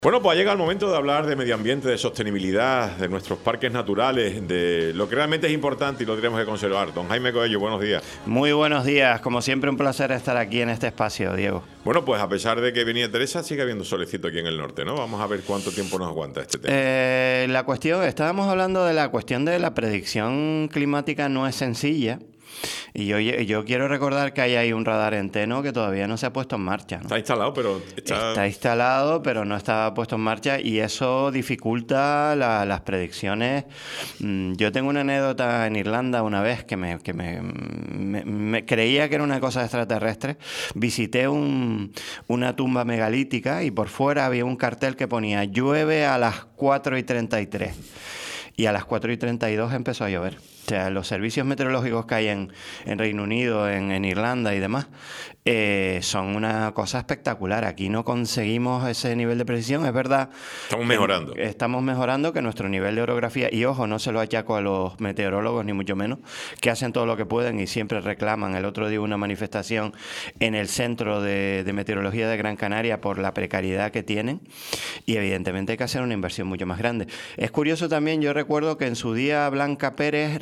Bueno, pues ha llegado el momento de hablar de medio ambiente, de sostenibilidad, de nuestros parques naturales, de lo que realmente es importante y lo tenemos que conservar. Don Jaime Coello, buenos días. Muy buenos días, como siempre un placer estar aquí en este espacio, Diego. Bueno, pues a pesar de que venía Teresa, sigue habiendo solecito aquí en el norte, ¿no? Vamos a ver cuánto tiempo nos aguanta este tema. Estábamos hablando de la cuestión de la predicción climática no es sencilla. Y yo quiero recordar que hay ahí un radar en Teno que todavía no se ha puesto en marcha, ¿no? Está instalado, pero Está instalado, pero no está puesto en marcha y eso dificulta las predicciones. Yo tengo una anécdota en Irlanda una vez que me creía que era una cosa extraterrestre. Visité una tumba megalítica y por fuera había un cartel que ponía llueve a las 4:33 y a las 4:32 empezó a llover. O sea, los servicios meteorológicos que hay en Reino Unido, en Irlanda y demás, son una cosa espectacular. Aquí no conseguimos ese nivel de precisión. Es verdad. Estamos mejorando. Estamos mejorando, que nuestro nivel de orografía, y ojo, no se lo achaco a los meteorólogos, ni mucho menos, que hacen todo lo que pueden y siempre reclaman. El otro día una manifestación en el Centro de Meteorología de Gran Canaria por la precariedad que tienen y evidentemente hay que hacer una inversión mucho más grande. Es curioso también, yo recuerdo que en su día Blanca Pérez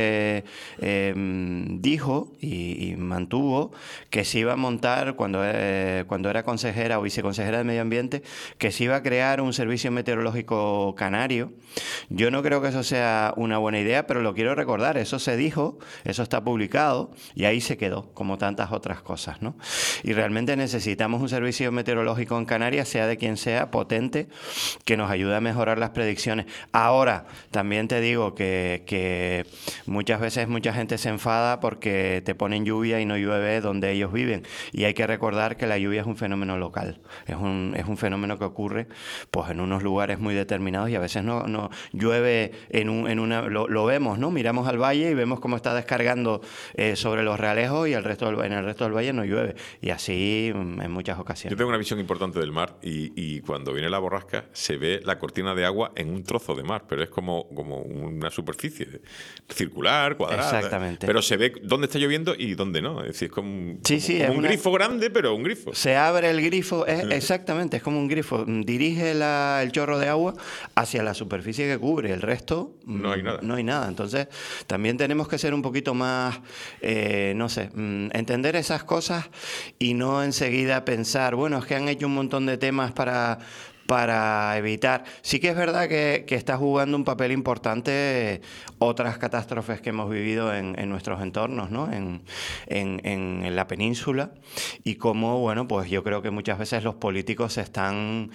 dijo y mantuvo que se iba a montar cuando era consejera o viceconsejera de Medio Ambiente, que se iba a crear un servicio meteorológico canario. Yo no creo que eso sea una buena idea, pero lo quiero recordar, eso se dijo, eso está publicado y ahí se quedó, como tantas otras cosas, ¿no? Y realmente necesitamos un servicio meteorológico en Canarias, sea de quien sea, potente, que nos ayude a mejorar las predicciones. Ahora, también te digo que muchas veces mucha gente se enfada porque te ponen lluvia y no llueve donde ellos viven. Y hay que recordar que la lluvia es un fenómeno local. Es un fenómeno que ocurre pues en unos lugares muy determinados y a veces no llueve lo vemos, ¿no? Miramos al valle y vemos cómo está descargando sobre los realejos y en el resto del valle no llueve. Y así en muchas ocasiones. Yo tengo una visión importante del mar y cuando viene la borrasca se ve la cortina de agua en un trozo de mar, pero es como una superficie circular, cuadrada. Exactamente. Pero se ve dónde está lloviendo y dónde no. Es decir, es como un grifo grande, pero un grifo. Se abre el grifo, exactamente, es como un grifo. Dirige el chorro de agua hacia la superficie que cubre. El resto no hay nada. No hay nada. Entonces, también tenemos que ser un poquito más, entender esas cosas y no enseguida pensar, bueno, es que han hecho un montón de temas para evitar. Sí que es verdad que está jugando un papel importante otras catástrofes que hemos vivido en nuestros entornos, ¿no? En la península y cómo, bueno, pues yo creo que muchas veces los políticos están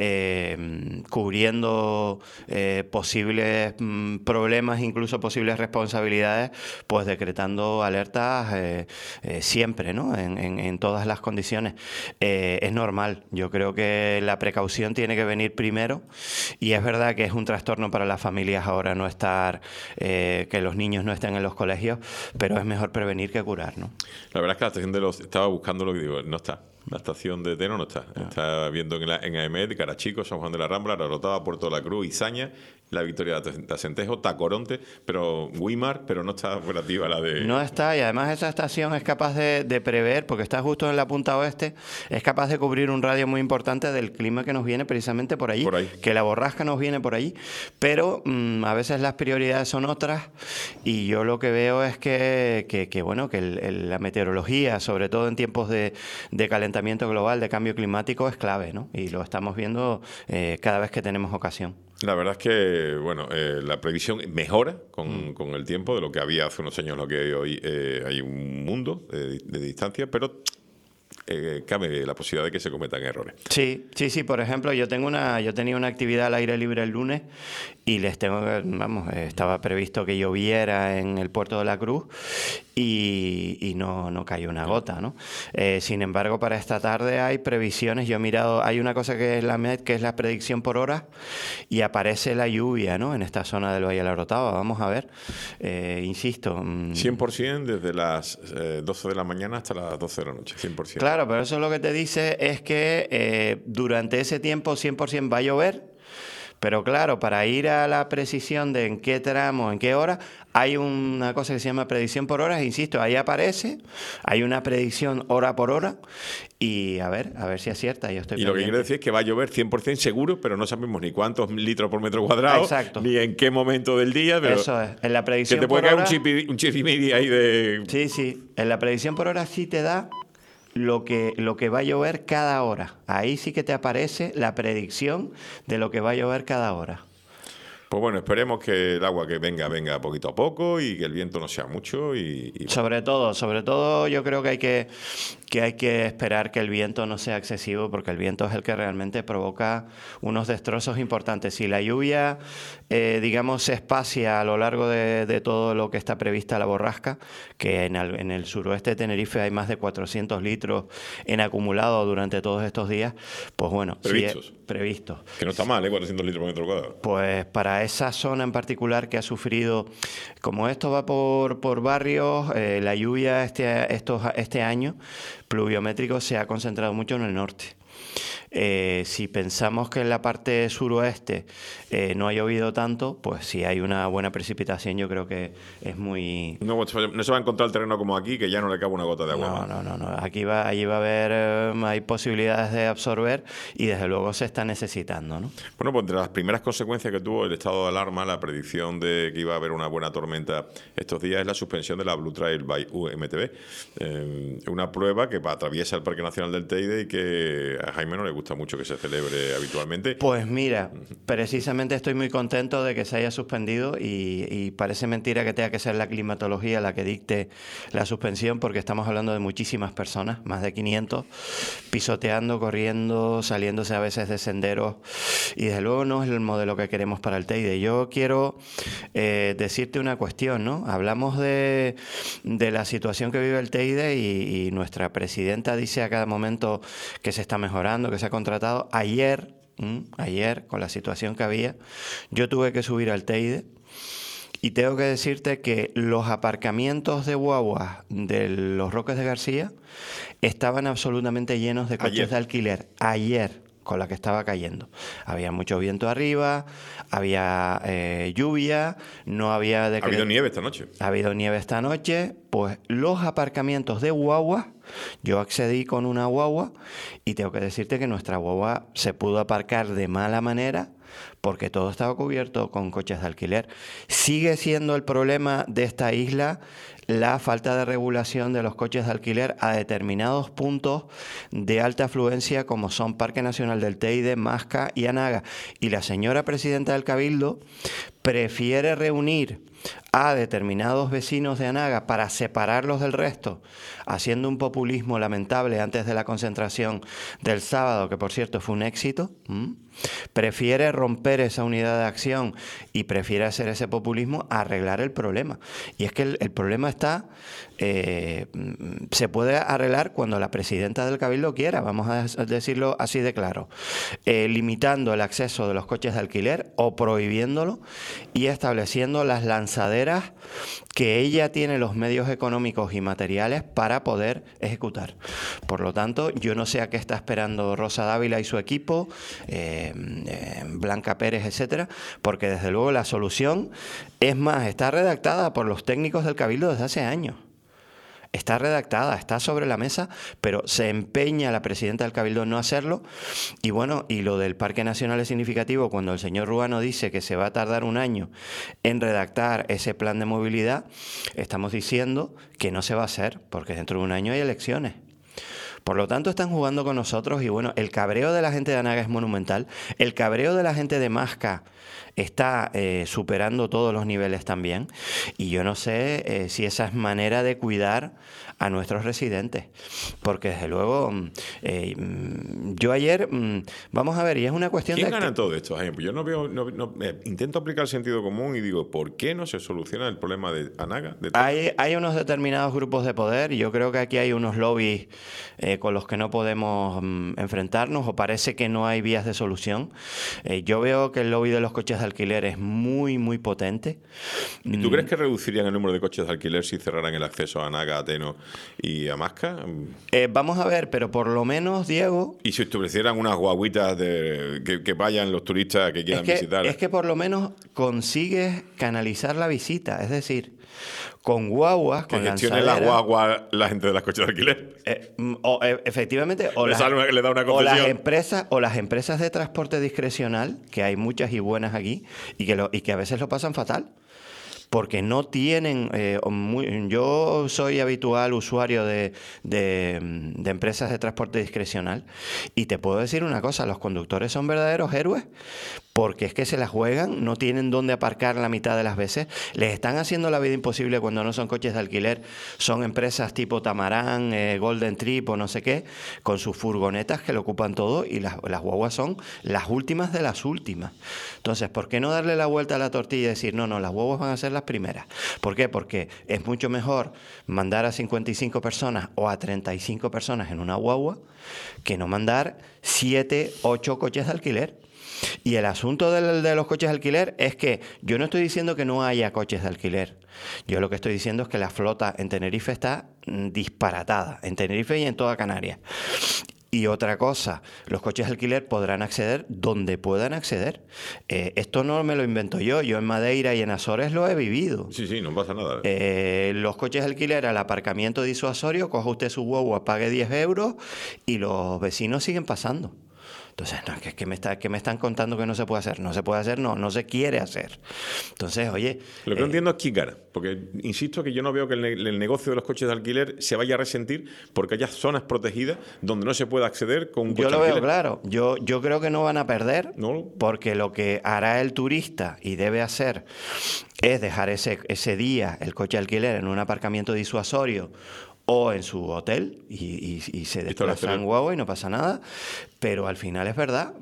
cubriendo posibles problemas, incluso posibles responsabilidades, pues decretando alertas siempre, ¿no? En todas las condiciones. Es normal. Yo creo que la precaución tiene que venir primero y es verdad que es un trastorno para las familias ahora no estar, que los niños no estén en los colegios, pero es mejor prevenir que curar, ¿no? La verdad es que la estación estaba buscando lo que digo, no está. La estación de Teno no está. Está viendo en AEMET, Carachico, San Juan de la Rambla, La Rotada, Puerto de la Cruz, Izaña, la Victoria de Acentejo, Tacoronte, pero Guimar, pero no está operativa la de... No está, y además esa estación es capaz de prever, porque está justo en la punta oeste, es capaz de cubrir un radio muy importante del clima que nos viene precisamente por allí. Que la borrasca nos viene por allí, pero a veces las prioridades son otras y yo lo que veo es que la meteorología, sobre todo en tiempos de calentamiento global, de cambio climático, es clave, ¿no? Y lo estamos viendo cada vez que tenemos ocasión. La verdad es que, la previsión mejora con el tiempo de lo que había hace unos años, lo que hoy hay un mundo de distancia, pero cabe la posibilidad de que se cometan errores. Sí. Por ejemplo, yo tenía una actividad al aire libre el lunes y estaba previsto que lloviera en el Puerto de la Cruz y no cayó una gota, ¿no? Sin embargo, para esta tarde hay previsiones. Yo he mirado, hay una cosa que es la MET, que es la predicción por hora, y aparece la lluvia, ¿no? En esta zona del Valle de la Orotava. Vamos a ver, insisto. 100% desde las 12 de la mañana hasta las 12 de la noche, 100%. Claro, pero eso lo que te dice es que durante ese tiempo 100% va a llover, Pero claro, para ir a la precisión de en qué tramo, en qué hora, hay una cosa que se llama predicción por horas, insisto, ahí aparece, hay una predicción hora por hora y a ver si acierta. Yo estoy Y lo que pendiente. quiero decir es que va a llover 100% seguro, pero no sabemos ni cuántos litros por metro cuadrado, Exacto. ni en qué momento del día. Pero Eso es, en la que predicción te puede por caer hora... un chirimiri ahí de... Sí, sí, en la predicción por hora sí te da lo que va a llover cada hora. Ahí sí que te aparece la predicción de lo que va a llover cada hora. Pues bueno, esperemos que el agua que venga poquito a poco y que el viento no sea mucho y Sobre todo yo creo que hay que esperar que el viento no sea excesivo, porque el viento es el que realmente provoca unos destrozos importantes. Si la lluvia, digamos, se espacia a lo largo de todo lo que está prevista la borrasca, que en el suroeste de Tenerife hay más de 400 litros en acumulado durante todos estos días, pues bueno, previstos. Que no está mal, 400 litros por metro cuadrado. Pues para esa zona en particular que ha sufrido, como esto va por barrios, la lluvia este año pluviométrico se ha concentrado mucho en el norte. Si pensamos que en la parte suroeste no ha llovido tanto, pues si hay una buena precipitación, yo creo que es muy... No se va a encontrar el terreno como aquí, que ya no le cabe una gota de agua. No. Allí va a haber, hay posibilidades de absorber y desde luego se está necesitando, ¿no? Bueno, pues entre las primeras consecuencias que tuvo el estado de alarma, la predicción de que iba a haber una buena tormenta estos días, es la suspensión de la Blue Trail by UMTB. Una prueba que atraviesa el Parque Nacional del Teide y que a Jaime no le gusta mucho que se celebre habitualmente. Pues mira, precisamente estoy muy contento de que se haya suspendido y parece mentira que tenga que ser la climatología la que dicte la suspensión, porque estamos hablando de muchísimas personas, más de 500, pisoteando, corriendo, saliéndose a veces de senderos y desde luego no es el modelo que queremos para el Teide. Yo quiero decirte una cuestión, ¿no? Hablamos de la situación que vive el Teide y nuestra presidenta dice a cada momento que se está mejorando, que se ha contratado. Ayer, con la situación que había, yo tuve que subir al Teide y tengo que decirte que los aparcamientos de guaguas de los Roques de García estaban absolutamente llenos de coches de alquiler. Ayer, con la que estaba cayendo. Había mucho viento arriba, había lluvia, no había... Ha habido nieve esta noche. Ha habido nieve esta noche. Pues los aparcamientos de guaguas, yo accedí con una guagua y tengo que decirte que nuestra guagua se pudo aparcar de mala manera porque todo estaba cubierto con coches de alquiler. Sigue siendo el problema de esta isla la falta de regulación de los coches de alquiler a determinados puntos de alta afluencia como son Parque Nacional del Teide, Masca y Anaga. Y la señora presidenta del Cabildo prefiere reunir a determinados vecinos de Anaga para separarlos del resto, haciendo un populismo lamentable antes de la concentración del sábado, que por cierto fue un éxito. Prefiere romper esa unidad de acción y prefiere hacer ese populismo a arreglar el problema. Y es que el problema está, se puede arreglar cuando la presidenta del Cabildo quiera, vamos a decirlo así de claro, limitando el acceso de los coches de alquiler o prohibiéndolo y estableciendo las lanzaderas que ella tiene los medios económicos y materiales para poder ejecutar. Por lo tanto, yo no sé a qué está esperando Rosa Dávila y su equipo, Blanca Pérez, etcétera, porque desde luego la solución, es más, está redactada por los técnicos del Cabildo desde hace años. Está redactada, está sobre la mesa, pero se empeña la presidenta del Cabildo en no hacerlo. Y bueno, y lo del Parque Nacional es significativo cuando el señor Ruano dice que se va a tardar un año en redactar ese plan de movilidad. Estamos diciendo que no se va a hacer, porque dentro de un año hay elecciones. Por lo tanto, están jugando con nosotros y bueno, el cabreo de la gente de Anaga es monumental. El cabreo de la gente de Masca está superando todos los niveles también. Y yo no sé si esa es manera de cuidar a nuestros residentes. Porque desde luego, yo ayer, vamos a ver, y es una cuestión de... ¿Quién gana en todo esto, Jaime? Yo no veo, intento aplicar el sentido común y digo, ¿por qué no se soluciona el problema de Anaga? Hay unos determinados grupos de poder y yo creo que aquí hay unos lobbies con los que no podemos enfrentarnos, o parece que no hay vías de solución. Yo veo que el lobby de los coches de alquiler es muy, muy potente. ¿Y tú crees que reducirían el número de coches de alquiler si cerraran el acceso a Naga, a Teno y a Masca? Vamos a ver, pero por lo menos, Diego... ¿Y si establecieran unas guaguitas que vayan los turistas que quieran visitar? Es que por lo menos consigues canalizar la visita, es decir, con guaguas, que con gestione las guaguas la gente de los coches de alquiler. Efectivamente, le da una concesión. o las empresas de transporte discrecional, que hay muchas y buenas aquí, y que a veces lo pasan fatal. Porque no tienen... yo soy habitual usuario de empresas de transporte discrecional, y te puedo decir una cosa, los conductores son verdaderos héroes, porque es que se la juegan, no tienen dónde aparcar la mitad de las veces, les están haciendo la vida imposible cuando no son coches de alquiler, son empresas tipo Tamarán, Golden Trip o no sé qué, con sus furgonetas que lo ocupan todo, y las guaguas son las últimas de las últimas. Entonces, ¿por qué no darle la vuelta a la tortilla y decir, no, las guaguas van a ser las primeras? ¿Por qué? Porque es mucho mejor mandar a 55 personas o a 35 personas en una guagua que no mandar 7, 8 coches de alquiler. Y el asunto de los coches de alquiler es que yo no estoy diciendo que no haya coches de alquiler. Yo lo que estoy diciendo es que la flota en Tenerife está disparatada, en Tenerife y en toda Canarias. Y otra cosa, los coches de alquiler podrán acceder donde puedan acceder. Esto no me lo invento yo en Madeira y en Azores lo he vivido. Sí, no pasa nada. Los coches de alquiler al aparcamiento disuasorio, coja usted su guagua, pague 10 euros y los vecinos siguen pasando. Entonces, no, que me están contando que no se puede hacer. No se puede hacer, no se quiere hacer. Entonces, oye... Lo que no entiendo es quién gana. Porque, insisto, que yo no veo que el negocio de los coches de alquiler se vaya a resentir porque haya zonas protegidas donde no se pueda acceder con un coche de alquiler. Yo lo veo claro. Yo creo que no van a perder, ¿no? Porque lo que hará el turista y debe hacer es dejar ese día el coche de alquiler en un aparcamiento disuasorio o en su hotel y se desplaza en guagua y no pasa nada. Pero al final es verdad,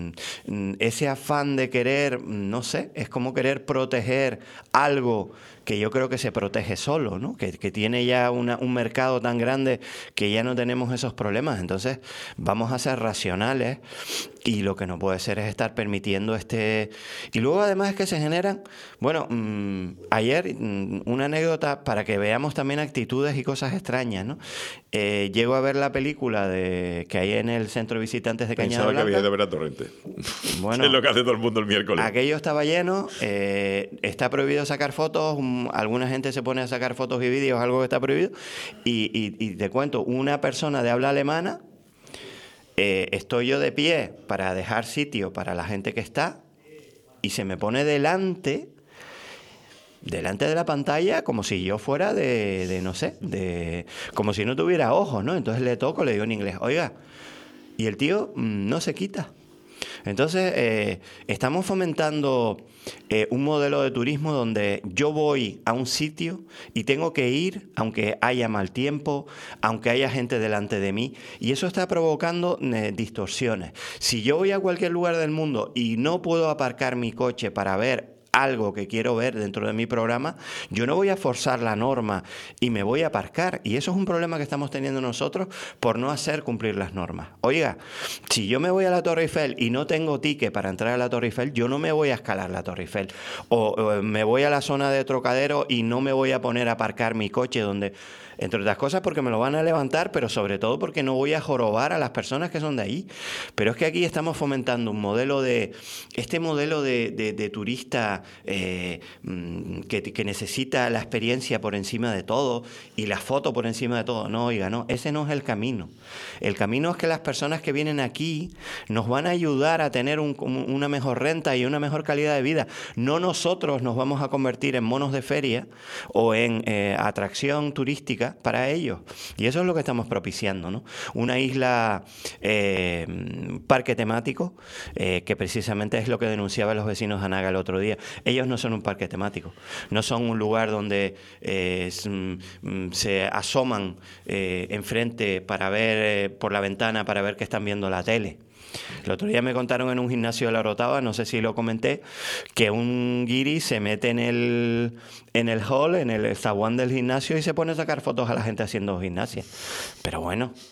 ese afán de querer, no sé, es como querer proteger algo que yo creo que se protege solo, ¿no? Que tiene ya un mercado tan grande que ya no tenemos esos problemas. Entonces vamos a ser racionales, y lo que no puede ser es estar permitiendo Y luego además es que se generan... Bueno, ayer una anécdota para que veamos también actitudes y cosas extrañas, ¿no? Llego a ver la película que hay en el centro visitante de Cañada Blanca. Pensaba que había de ver a Torrente. Bueno, es lo que hace todo el mundo el miércoles. Aquello estaba lleno, está prohibido sacar fotos, alguna gente se pone a sacar fotos y vídeos, algo que está prohibido, y te cuento, una persona de habla alemana, estoy yo de pie para dejar sitio para la gente que está, y se me pone delante de la pantalla como si yo fuera no sé, como si no tuviera ojos, ¿no? Entonces le toco, le digo en inglés, oiga, y el tío no se quita. Entonces, estamos fomentando un modelo de turismo donde yo voy a un sitio y tengo que ir, aunque haya mal tiempo, aunque haya gente delante de mí, y eso está provocando distorsiones. Si yo voy a cualquier lugar del mundo y no puedo aparcar mi coche para ver algo que quiero ver dentro de mi programa, yo no voy a forzar la norma y me voy a aparcar. Y eso es un problema que estamos teniendo nosotros por no hacer cumplir las normas. Oiga, si yo me voy a la Torre Eiffel y no tengo ticket para entrar a la Torre Eiffel, yo no me voy a escalar la Torre Eiffel. O me voy a la zona de Trocadero y no me voy a poner a aparcar mi coche donde... Entre otras cosas porque me lo van a levantar, pero sobre todo porque no voy a jorobar a las personas que son de ahí. Pero es que aquí estamos fomentando un modelo de turista que necesita la experiencia por encima de todo y la foto por encima de todo. No, oiga, no, ese no es el camino. El camino es que las personas que vienen aquí nos van a ayudar a tener una mejor renta y una mejor calidad de vida. No nosotros nos vamos a convertir en monos de feria o en atracción turística para ellos. Y eso es lo que estamos propiciando, ¿no? Una isla, parque temático, que precisamente es lo que denunciaban los vecinos de Anaga el otro día. Ellos no son un parque temático, no son un lugar donde se asoman enfrente para ver por la ventana para ver que están viendo la tele. El otro día me contaron en un gimnasio de La Orotava, no sé si lo comenté, que un guiri se mete en el hall, en el zaguán del gimnasio, y se pone a sacar fotos a la gente haciendo gimnasia. Pero bueno,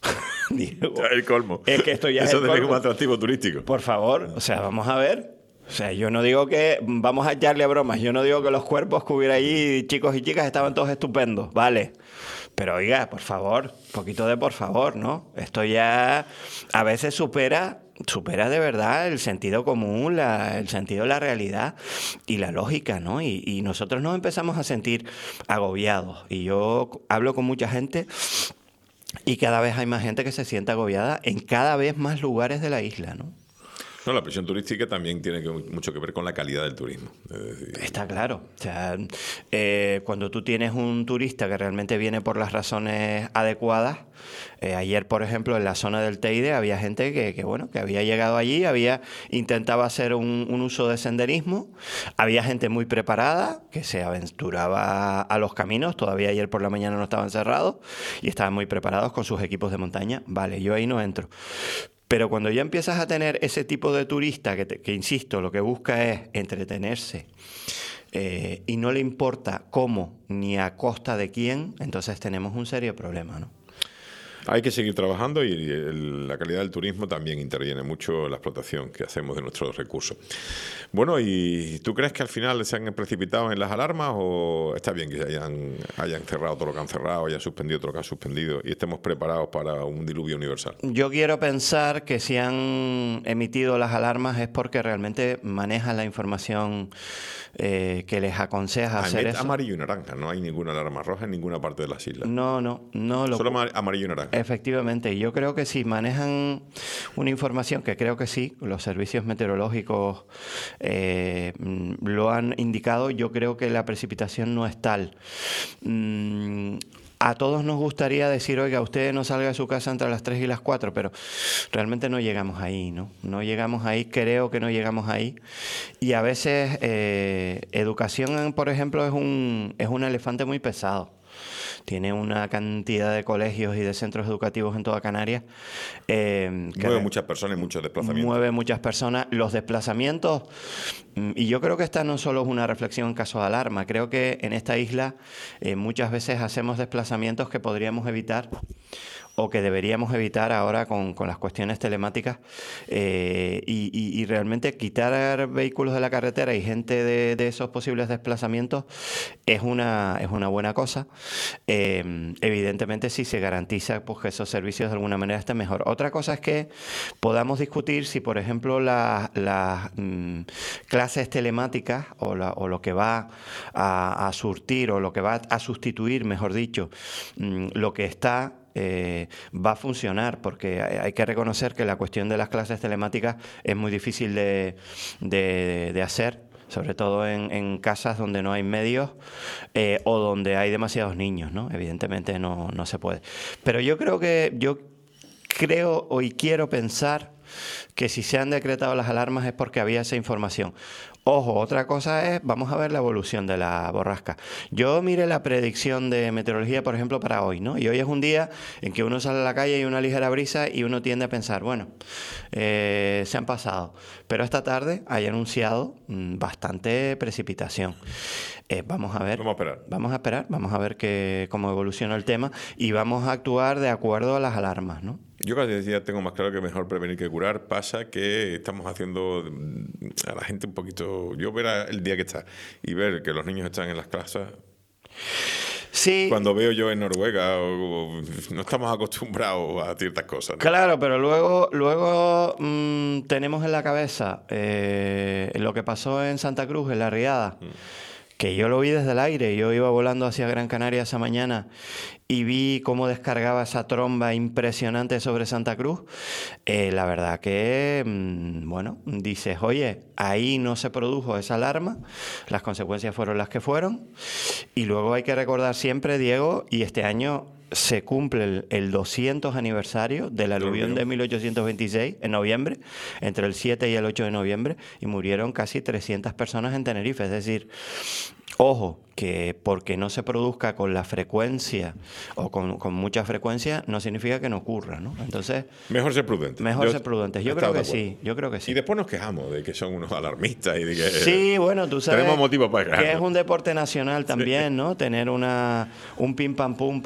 Diego, el colmo. Es que esto ya eso es el es colmo. un atractivo turístico. Por favor, o sea, vamos a ver. O sea, yo no digo que vamos a echarle a bromas. Yo no digo que los cuerpos que hubiera allí, chicos y chicas, estaban todos estupendos, vale. Pero oiga, por favor, un poquito de por favor, ¿no? Esto ya a veces supera de verdad el sentido común, el sentido de la realidad y la lógica, ¿no? Y nosotros nos empezamos a sentir agobiados. Y yo hablo con mucha gente y cada vez hay más gente que se siente agobiada en cada vez más lugares de la isla, ¿no? No, la presión turística también tiene mucho que ver con la calidad del turismo. Es decir, Está claro. O sea, cuando tú tienes un turista que realmente viene por las razones adecuadas, ayer, por ejemplo, en la zona del Teide había gente que había llegado allí, intentaba hacer un uso de senderismo, había gente muy preparada que se aventuraba a los caminos, todavía ayer por la mañana no estaban cerrados y estaban muy preparados con sus equipos de montaña. Vale, yo ahí no entro. Pero cuando ya empiezas a tener ese tipo de turista que insisto, lo que busca es entretenerse y no le importa cómo ni a costa de quién, entonces tenemos un serio problema, ¿no? hay que seguir trabajando y la calidad del turismo también interviene mucho en la explotación que hacemos de nuestros recursos. Bueno, ¿y tú crees que al final se han precipitado en las alarmas o está bien que hayan cerrado todo lo que han cerrado, hayan suspendido todo lo que han suspendido y estemos preparados para un diluvio universal? Yo quiero pensar que si han emitido las alarmas es porque realmente manejan la información que les aconseja hacer eso. Amarillo y naranja, no hay ninguna alarma roja en ninguna parte de las islas. No. Solo amarillo y naranja. Efectivamente, yo creo que si manejan una información, que creo que sí, los servicios meteorológicos lo han indicado, yo creo que la precipitación no es tal. A todos nos gustaría decir, oiga, usted no salga de su casa entre las 3 y las 4, pero realmente no llegamos ahí, ¿no? No llegamos ahí, creo que no llegamos ahí. Y a veces educación, por ejemplo, es un elefante muy pesado. Tiene una cantidad de colegios y de centros educativos en toda Canarias. Mueve muchas personas y muchos desplazamientos. Mueve muchas personas. Los desplazamientos, y yo creo que esta no solo es una reflexión en caso de alarma, creo que en esta isla muchas veces hacemos desplazamientos que podríamos evitar o que deberíamos evitar ahora con las cuestiones telemáticas y realmente quitar vehículos de la carretera y gente de esos posibles desplazamientos es una buena cosa. Evidentemente si se garantiza pues, que esos servicios de alguna manera estén mejor. Otra cosa es que podamos discutir si, por ejemplo, las clases telemáticas o lo que va a surtir o lo que va a sustituir, mejor dicho, lo que está va a funcionar, porque hay que reconocer que la cuestión de las clases telemáticas es muy difícil de hacer, sobre todo en casas donde no hay medios o donde hay demasiados niños, ¿no? Evidentemente no se puede. Pero yo creo y quiero pensar que si se han decretado las alarmas es porque había esa información. Ojo, otra cosa es, vamos a ver la evolución de la borrasca. Yo miré la predicción de meteorología, por ejemplo, para hoy, ¿no? Y hoy es un día en que uno sale a la calle y hay una ligera brisa y uno tiende a pensar, bueno, se han pasado. Pero esta tarde hay anunciado bastante precipitación. Vamos a ver. Vamos a esperar, vamos a ver cómo evoluciona el tema y vamos a actuar de acuerdo a las alarmas, ¿no? Yo casi decía, tengo más claro que mejor prevenir que curar. Pasa que estamos haciendo a la gente un poquito... Yo ver el día que está y ver que los niños están en las clases... Sí. Cuando veo yo en Noruega, no estamos acostumbrados a ciertas cosas, ¿no? Claro, pero luego tenemos en la cabeza lo que pasó en Santa Cruz, en La Riada, que yo lo vi desde el aire. Yo iba volando hacia Gran Canaria esa mañana y vi cómo descargaba esa tromba impresionante sobre Santa Cruz. La verdad que, bueno, dices, oye, ahí no se produjo esa alarma, las consecuencias fueron las que fueron. Y luego hay que recordar siempre, Diego, y este año se cumple el 200 aniversario del aluvión de 1826, en noviembre, entre el 7 y el 8 de noviembre, y murieron casi 300 personas en Tenerife. Es decir, ojo, que porque no se produzca con la frecuencia o con mucha frecuencia no significa que no ocurra, ¿no? Entonces, mejor ser prudentes. Ser prudentes. Yo creo que sí. Y después nos quejamos de que son unos alarmistas y de que sí, bueno, tú sabes tenemos motivos para quejarnos. Que es un deporte nacional también, sí, ¿no? Tener un pim pam pum para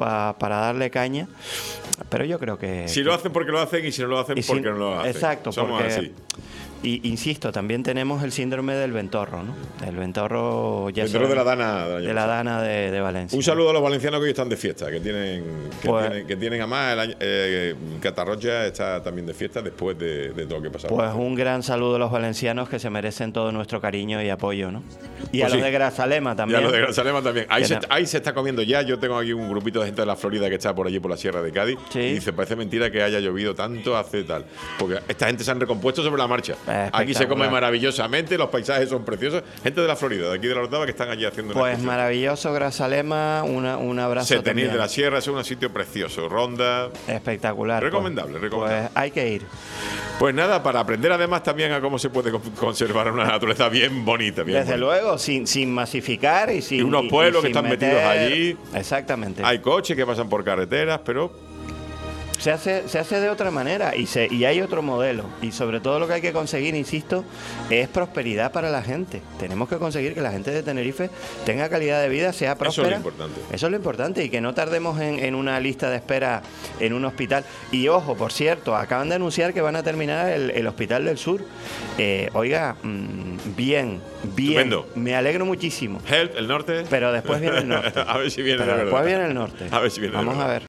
darle caña. Pero yo creo que... Si lo hacen porque lo hacen y si no lo hacen porque no lo hacen. Exacto. Somos así. Y insisto, también tenemos el síndrome del ventorro, ¿no? El ventorro ya de la Dana. De la Dana de Valencia. Un saludo a los valencianos que hoy están de fiesta, que tienen además Catarroja está también de fiesta después de todo lo que pasó. Pues un gran saludo a los valencianos que se merecen todo nuestro cariño y apoyo, ¿no? Y pues a los de Grazalema también. Y a los de Grazalema también. Ahí se está comiendo ya. Yo tengo aquí un grupito de gente de la Florida que está por allí por la Sierra de Cádiz. Sí. Y dice, parece mentira que haya llovido tanto hace tal. Porque esta gente se han recompuesto sobre la marcha. Aquí se come maravillosamente, los paisajes son preciosos. Gente de la Florida, de aquí de la Orotava, que están allí haciendo pues maravilloso, Grazalema, un abrazo. Setenil de la Sierra, es un sitio precioso. Ronda. Espectacular. Recomendable. Pues hay que ir. Pues nada, para aprender además también a cómo se puede conservar una naturaleza bien bonita. Desde luego, sin masificar y sin... Y unos pueblos que están metidos allí. Exactamente. Hay coches que pasan por carreteras, pero... Se hace de otra manera y hay otro modelo. Y sobre todo lo que hay que conseguir, insisto, es prosperidad para la gente. Tenemos que conseguir que la gente de Tenerife tenga calidad de vida, sea próspera. Eso es lo importante. Eso es lo importante y que no tardemos en una lista de espera en un hospital. Y ojo, por cierto, acaban de anunciar que van a terminar el Hospital del Sur. Oiga, bien. Estupendo. Me alegro muchísimo. Help, el norte. Pero después viene el norte. A ver si viene Pero después viene el norte. A ver si viene. Vamos a ver.